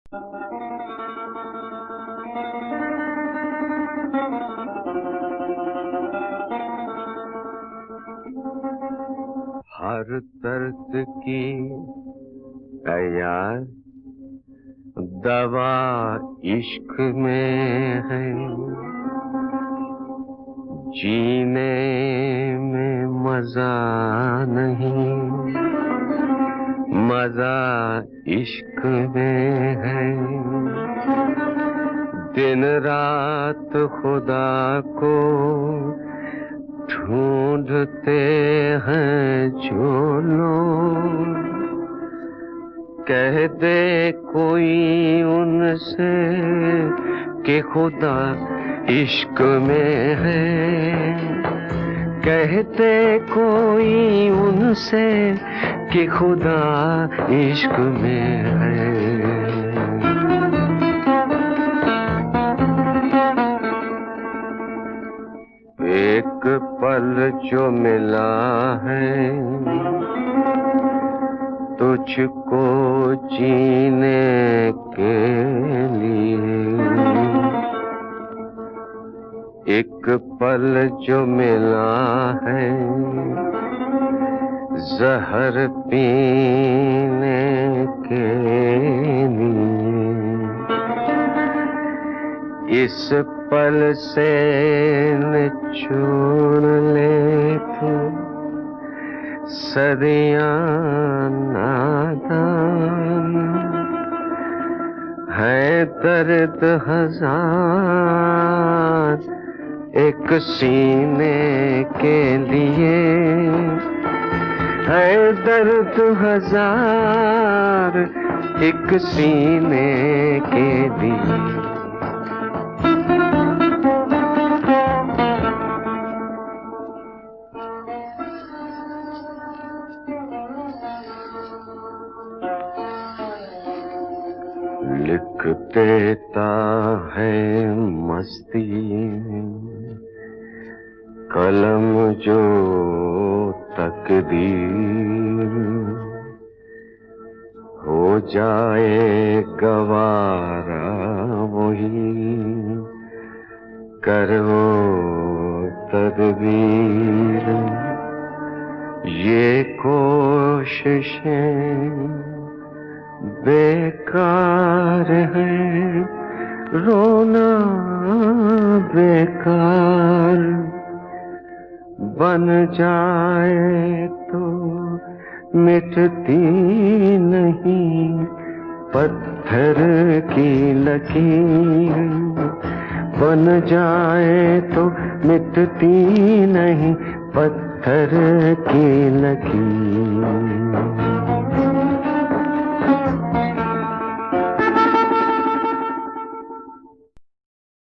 हर दर्द की तैयार दवा इश्क में है, जीने में मजा नहीं, मजा इश्क में है। दिन रात खुदा को ढूंढते हैं जो लोग, कह दे कोई उनसे कि खुदा इश्क में है। कहते कोई उनसे कि खुदा इश्क में है। एक पल जो मिला है तुझको जीने के लिए, एक पल जो मिला है जहर पीने के लिए, इस पल से निचोड़ ले तू सदियां नादान, है दर्द हजार एक सीने के लिए, है दर्द हजार एक सीने के लिए। लिख देता है मस्ती कलम जो तकदीर, हो जाए गवारा वही करो तदबीर। ये कोशिशें बेकार है, रोना बेकार, बन जाए तो मिटती नहीं पत्थर की लकीर, बन जाए तो मिटती नहीं पत्थर की लकीर।